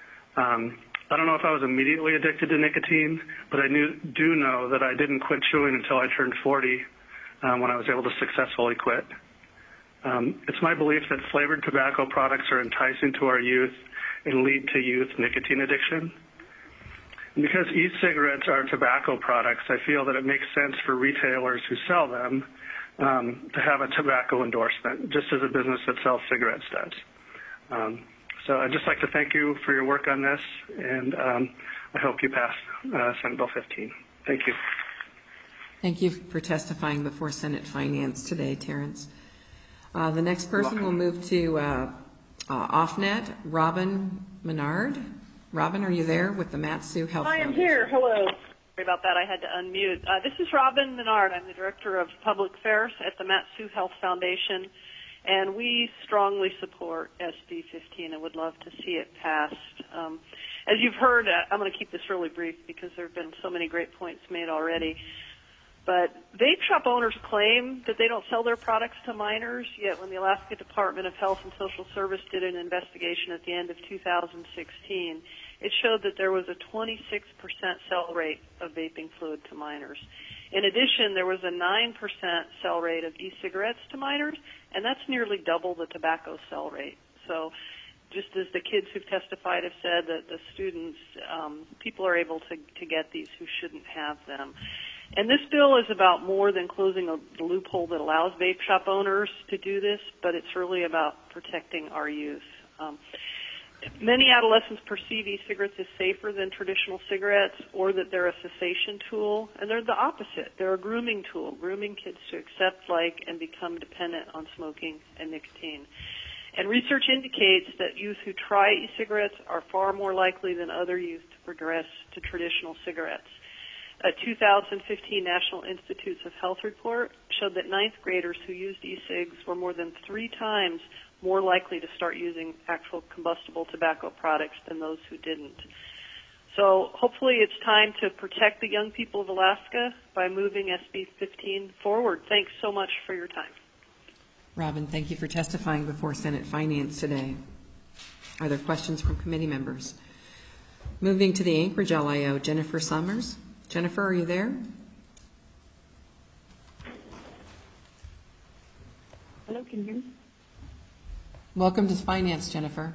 I don't know if I was immediately addicted to nicotine, but I do know that I didn't quit chewing until I turned 40, when I was able to successfully quit. It's my belief that flavored tobacco products are enticing to our youth and lead to youth nicotine addiction. And because e-cigarettes are tobacco products, I feel that it makes sense for retailers who sell them to have a tobacco endorsement, just as a business that sells cigarettes does. So I'd just like to thank you for your work on this, and I hope you pass Senate Bill 15. Thank you. Thank you for testifying before Senate Finance today, Terrence. The next person will move to OffNet, Robin Menard. Robin, are you there with the Mat-Su Health I am Foundation? here. Hello. Sorry about that. I had to unmute. This is Robin Menard. I'm the Director of Public Affairs at the Mat-Su Health Foundation, and we strongly support SB 15 and would love to see it passed. As you've heard, I'm going to keep this really brief because there have been so many great points made already. But vape shop owners claim that they don't sell their products to minors, yet when the Alaska Department of Health and Social Service did an investigation at the end of 2016, it showed that there was a 26% sell rate of vaping fluid to minors. In addition, there was a 9% sell rate of e-cigarettes to minors, and that's nearly double the tobacco sell rate. So just as the kids who've testified have said, that the students, people are able to get these who shouldn't have them. And this bill is about more than closing the loophole that allows vape shop owners to do this, but it's really about protecting our youth. Many adolescents perceive e-cigarettes as safer than traditional cigarettes, or that they're a cessation tool, and they're the opposite. They're a grooming tool, grooming kids to accept, like, and become dependent on smoking and nicotine. And research indicates that youth who try e-cigarettes are far more likely than other youth to progress to traditional cigarettes. A 2015 National Institutes of Health report showed that ninth graders who used e-cigs were more than 3 times more likely to start using actual combustible tobacco products than those who didn't. So hopefully it's time to protect the young people of Alaska by moving SB 15 forward. Thanks so much for your time. Robin, thank you for testifying before Senate Finance today. Are there questions from committee members? Moving to the Anchorage LIO, Jennifer Summers. Jennifer, are you there? Hello, can you hear me? Welcome to Finance, Jennifer.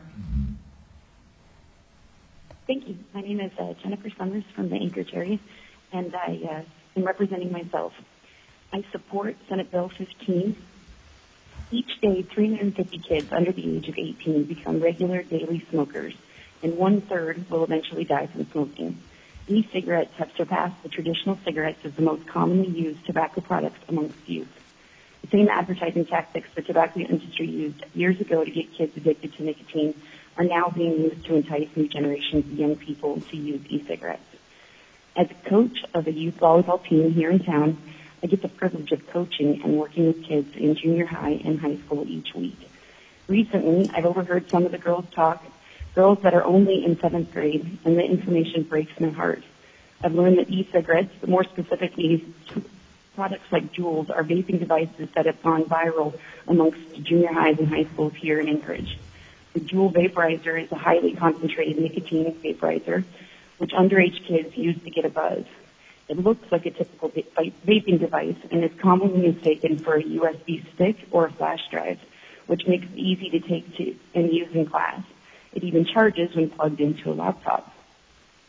Thank you. My name is Jennifer Summers from the Anchorage area, and I am representing myself. I support Senate Bill 15. Each day, 350 kids under the age of 18 become regular daily smokers, and 1/3 will eventually die from smoking. E-cigarettes have surpassed the traditional cigarettes as the most commonly used tobacco products amongst youth. The same advertising tactics the tobacco industry used years ago to get kids addicted to nicotine are now being used to entice new generations of young people to use e-cigarettes. As a coach of a youth volleyball team here in town, I get the privilege of coaching and working with kids in junior high and high school each week. Recently, I've overheard some of the girls talk, girls that are only in 7th grade, and the information breaks my heart. I've learned that e-cigarettes, more specifically products like Juuls, are vaping devices that have gone viral amongst junior highs and high schools here in Anchorage. The Juul vaporizer is a highly concentrated nicotine vaporizer, which underage kids use to get a buzz. It looks like a typical vaping device and is commonly mistaken for a USB stick or a flash drive, which makes it easy to take and use in class. It even charges when plugged into a laptop.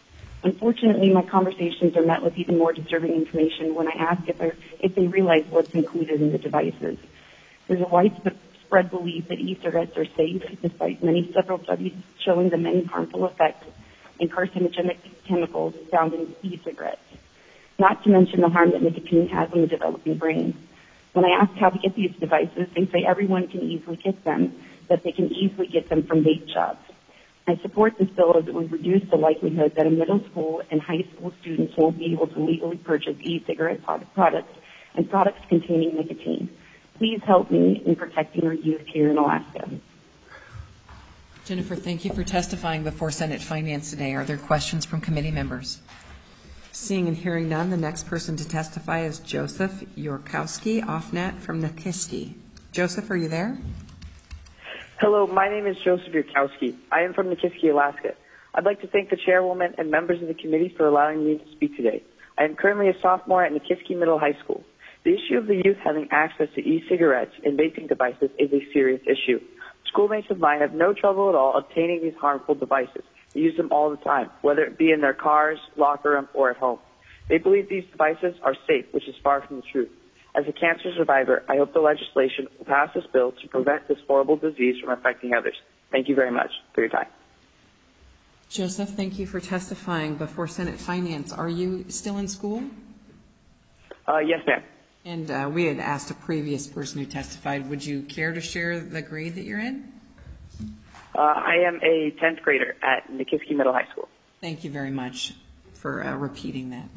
Unfortunately, my conversations are met with even more disturbing information when I ask if they realize what's included in the devices. There's a widespread belief that e-cigarettes are safe, despite several studies showing the many harmful effects and carcinogenic chemicals found in e-cigarettes, not to mention the harm that nicotine has on the developing brain. When I ask how to get these devices, they say everyone can easily get them, that they can easily get them from vape shops. I support this bill as it would reduce the likelihood that a middle school and high school students won't be able to legally purchase e-cigarette products and products containing nicotine. Please help me in protecting our youth here in Alaska. Jennifer, thank you for testifying before Senate Finance today. Are there questions from committee members? Seeing and hearing none, the next person to testify is Joseph Yorkowski, OffNet from Nikiski. Joseph, are you there? Hello, my name is Joseph Yorkowski. I am from Nikiski, Alaska. I'd like to thank the chairwoman and members of the committee for allowing me to speak today. I am currently a sophomore at Nikiski Middle High School. The issue of the youth having access to e-cigarettes and vaping devices is a serious issue. Schoolmates of mine have no trouble at all obtaining these harmful devices. They use them all the time, whether it be in their cars, locker room, or at home. They believe these devices are safe, which is far from the truth. As a cancer survivor, I hope the legislation will pass this bill to prevent this horrible disease from affecting others. Thank you very much for your time. Joseph, thank you for testifying before Senate Finance. Are you still in school? Yes, ma'am. And we had asked a previous person who testified, would you care to share the grade that you're in? I am a 10th grader at Nikiski Middle High School. Thank you very much for repeating that.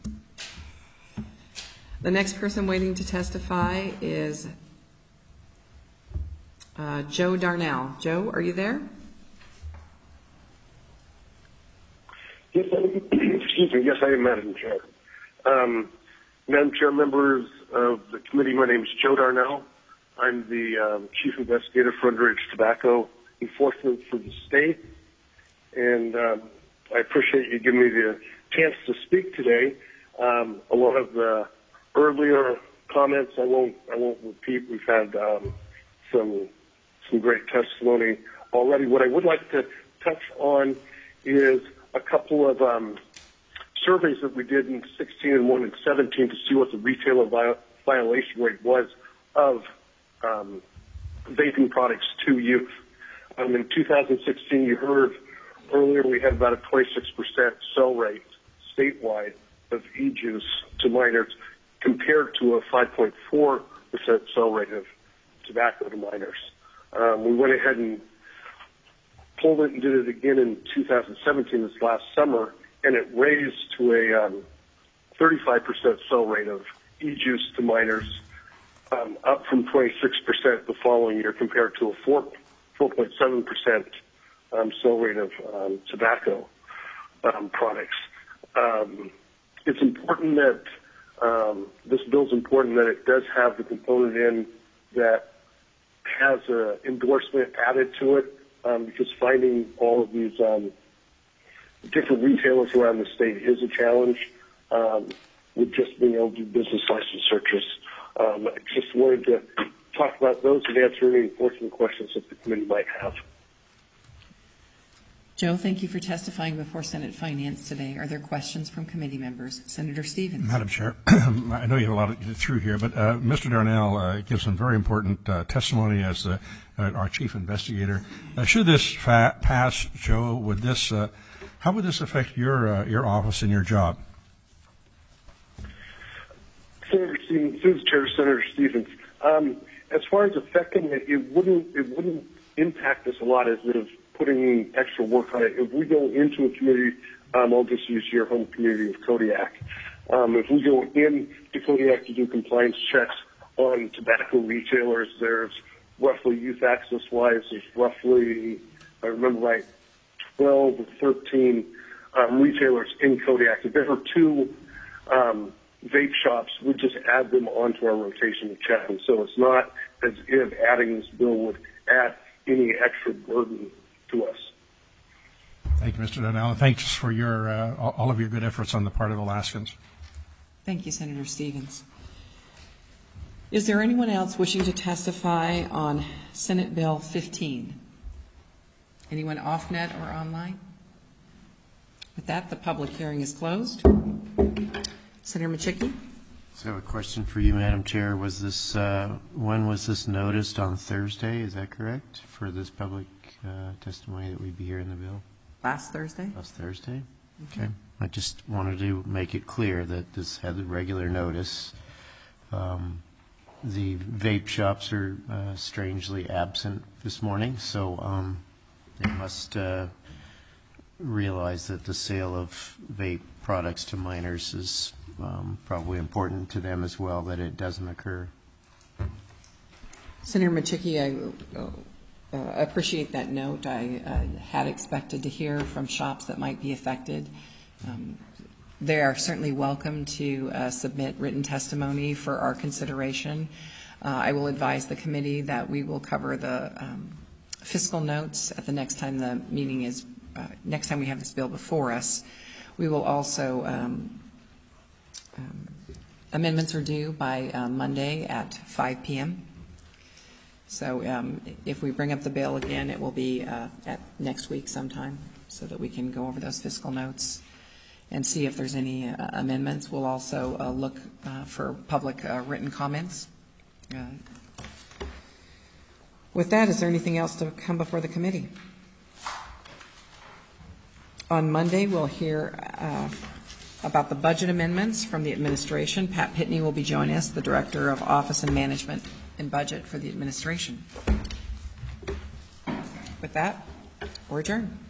The next person waiting to testify is Joe Darnell. Joe, are you there? Yes, excuse me. Yes, I am, Madam Chair. Madam Chair, members of the committee, my name is Joe Darnell. I'm the Chief Investigator for Underage Tobacco Enforcement for the state, and I appreciate you giving me the chance to speak today. A lot of the earlier comments I won't repeat. We've had some great testimony already. What I would like to touch on is a couple of surveys that we did in 16 and one in 17 to see what the retailer violation rate was of vaping products to youth. In 2016, you heard earlier we had about a 26% sell rate statewide of e-juice to minors compared to a 5.4% sell rate of tobacco to minors. We went ahead and pulled it and did it again in 2017, this last summer, and it raised to a 35% sell rate of e-juice to minors, up from 26% the following year compared to a 4.7% sell rate of tobacco products. It's important that this bill's important that it does have the component in that has an endorsement added to it, because finding all of these different retailers around the state is a challenge with just being able to do business license searches. I just wanted to talk about those and answer any enforcement questions that the committee might have. Joe, thank you for testifying before Senate Finance today. Are there questions from committee members? Senator Stevens. Madam Chair, I know you have a lot to get through here, but Mr. Darnell gives some very important testimony as our chief investigator. Should this pass, Joe, would this how would this affect your office and your job? Senator Stevens, through the chair, Senator Stevens. As far as affecting it, it wouldn't impact us a lot as of putting extra work on it. If we go into a community, I'll just use your home community of Kodiak. If we go into Kodiak to do compliance checks on tobacco retailers, there's roughly youth access-wise, there's roughly, if I remember right, 12 or 13 retailers in Kodiak. If there were two vape shops, we'd just add them onto our rotation to check them. So it's not as if adding this bill would add any extra burden to us. Thank you, Mr. Darnell. Thanks for your all of your good efforts on the part of Alaskans. Thank you, Senator Stevens. Is there anyone else wishing to testify on Senate Bill 15? Anyone off-net or online? With that, the public hearing is closed. Senator Machicki? So a question for you, Madam Chair. Was this, when was this noticed? On Thursday, is that correct? For this public testimony that we'd be hearing the bill? Last Thursday? Last Thursday? Okay. I just wanted to make it clear that this had the regular notice. The vape shops are strangely absent this morning, so they must realize that the sale of vape products to minors is probably important to them as well, that it doesn't occur. Senator Machicki, I appreciate that note. I had expected to hear from shops that might be affected. They are certainly welcome to submit written testimony for our consideration. I will advise the committee that we will cover the fiscal notes at the next time the meeting is, next time we have this bill before us. We will also, amendments are due by Monday at 5 p.m. So if we bring up the bill again, it will be at next week sometime so that we can go over those fiscal notes and see if there's any amendments. We'll also look for public written comments. With that, is there anything else to come before the committee? On Monday, we'll hear about the budget amendments from the administration. Pat Pitney will be joining us, the Director of Office and Management and Budget for the administration. With that, we're adjourned.